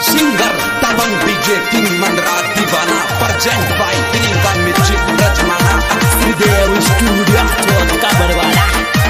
Singer दबंग DJ king Mandra दीवाना present by Priyanka music रचमाना Shridev studio Chauth Ka Barwara.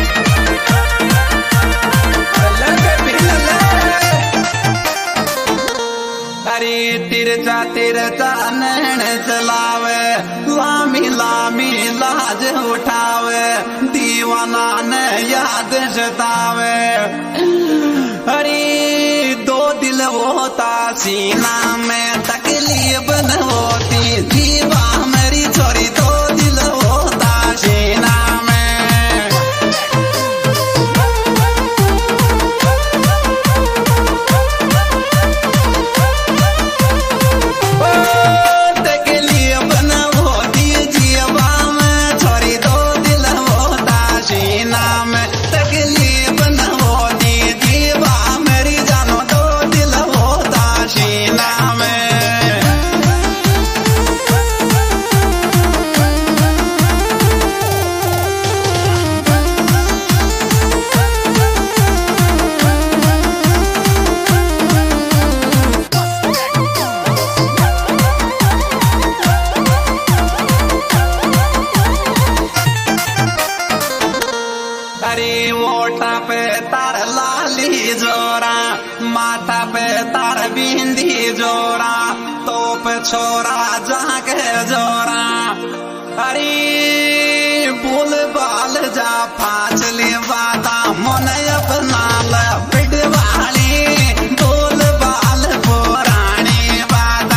अरे तिरचा तिरचा नैन चलावे लामी लामी लाज उठावे दीवाना ने याद सतावे। अरे दो दिल होता सीना में तकलीफ न होती जीवा मेरी छोरी दो दिल होता सीना में। मोटा पे तार लाली जोरा माथा पे तार बिंदी जोरा तो पे छोरा जाके जोरा। अरे बोल बाल जा फाचले वादा मन अपना बिडवाली बोल बाल पुरानी वादा।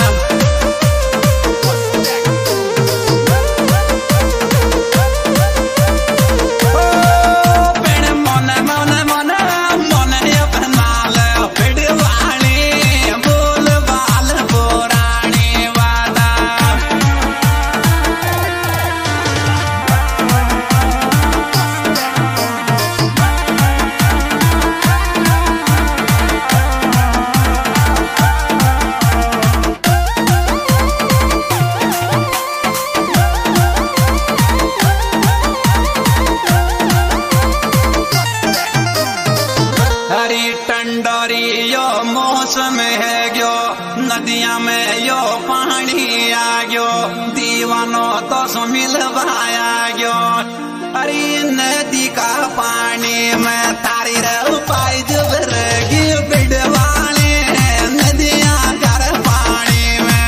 टंडोरी यो मौसम है गयो नदिया में यो पानी आ गयो दीवानो तो सो मिलवाया गयो। अरे नदी का पानी में तारी रे पाई जब रगी बिडवाले नदिया कर पानी में।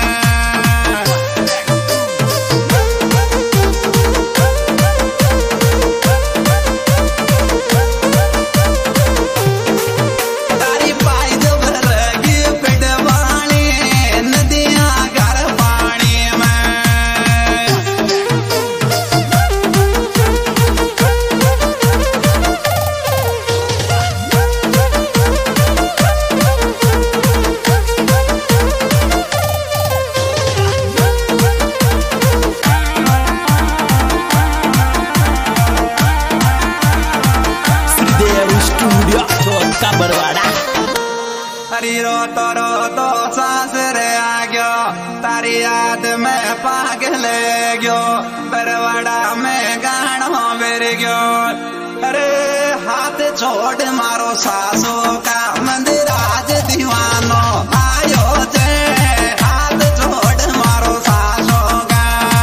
हरी रो तो सासरे आ गयो तारी याद में पागल गयो बरवाड़ा में गानो बेर गयो। अरे हाथ छोड़ मारो सासो का मंदिर आज दीवानो आयो जे हाथ छोड़ मारो सासो का।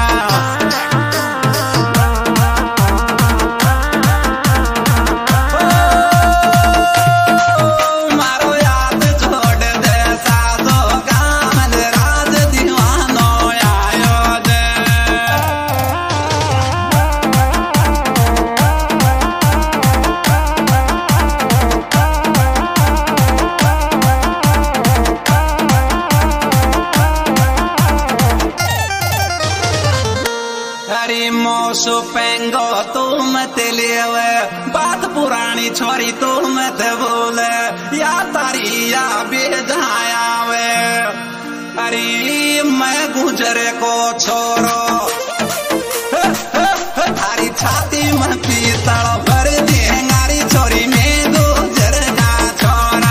मोसो पेंगो तू मत लेवे बात पुरानी छोरी तू मत बोले या तारी या बेजाया वे। अरे मैं गुजरे को छोरो तारी छाती में पीतल भर देंगारी छोरी में गुजर का छोरा।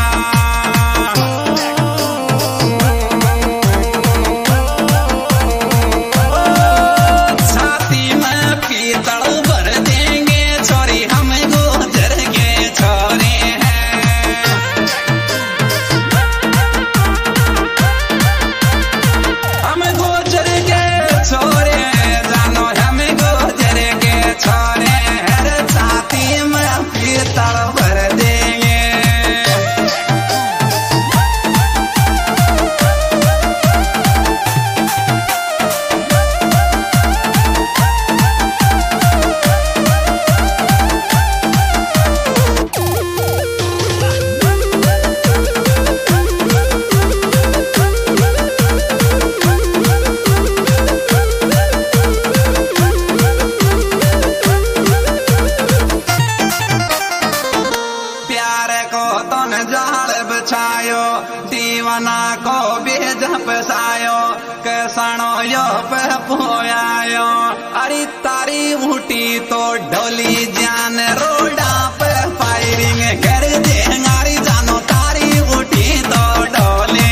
दीवाना को बेज फसायो कैसाणो यो पे पोयायो अरे तारी उठी तो ढोली जान रोडा पे फायरिंग कर दे हमारी जानो तारी उठी तो ढोली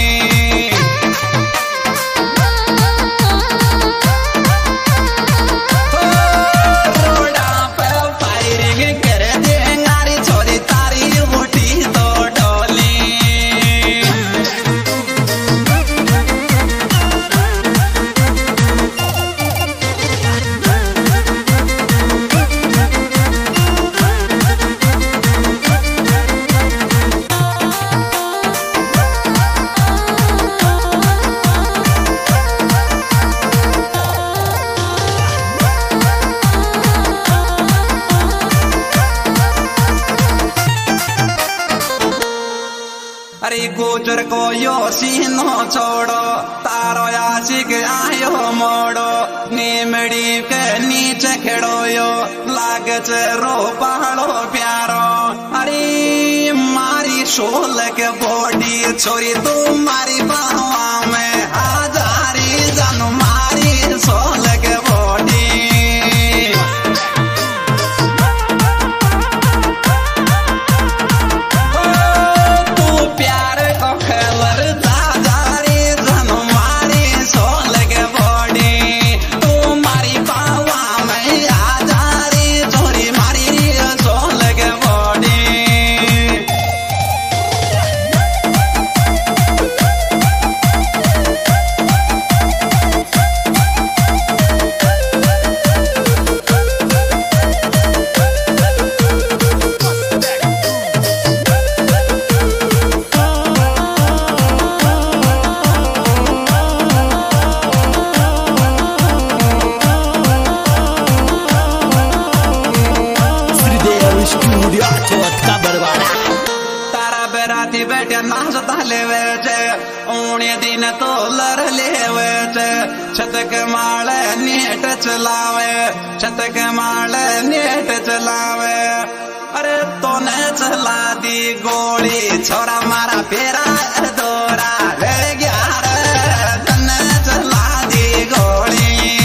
रोडा पे फायरिंग कर दे हमारी छोरी तारी उठी तो ढोली अरे गोचर को यो सीनो छोड़ो तारो आशिक आयो मोड़ो नीमड़ी के नीचे खेड़ो यो लागे रो पहाड़ो प्यारो अरे मारी शोल के बॉडी छोरी तू मारी बाहुआ में हजारी जानू मारी शोल के बॉडी तारा बेराती बैठे नाचता लेवे छे ऊणे दिन तो लर लेवे छे छत के माले नेट चलावे छत के माले नेट चलावे अरे तोने चला दी गोली छोरा मारा पेरा दोरा ले गया रे तने चला दी गोली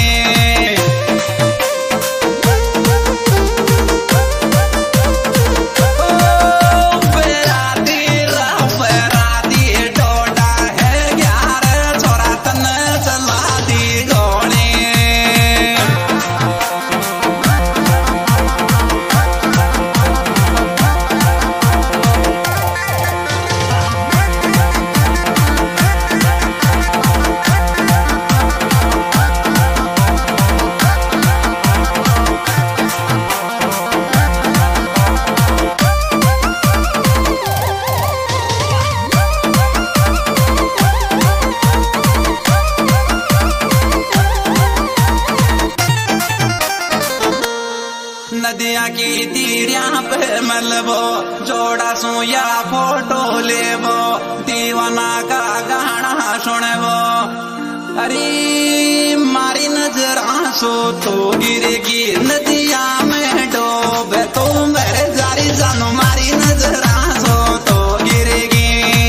नदिया की तीरिया पे मलबो जोड़ा सुया फोटो लेबो दीवाना का गाना सुनबो अरे मारी नजर आंसू तो गिरेगी नदिया में डोबे तो मेरे जारी जानो मारी नजर आंसू तो गिरेगी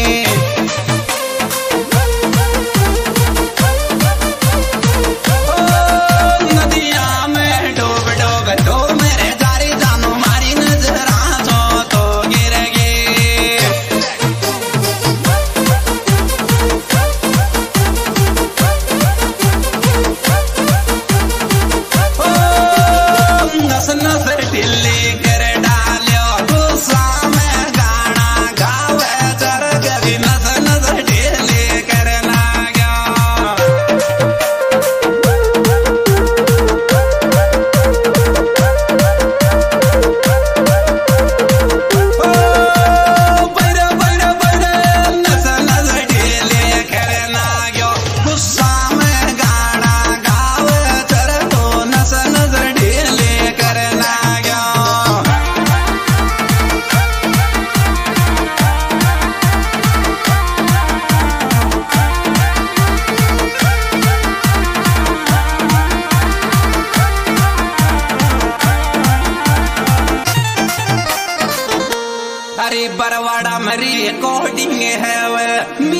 नदिया में डोब डोब डोब बरवाड़ा में रिकॉर्डिंग है वे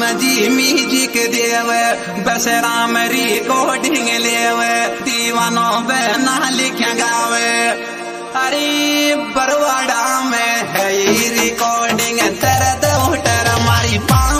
जी म्यूजिक देवे बसराम रिकॉर्डिंग लेवे दीवानों पे ना लिख गावे अरे बरवाड़ा में है ये रिकॉर्डिंग तेरे दो हमारी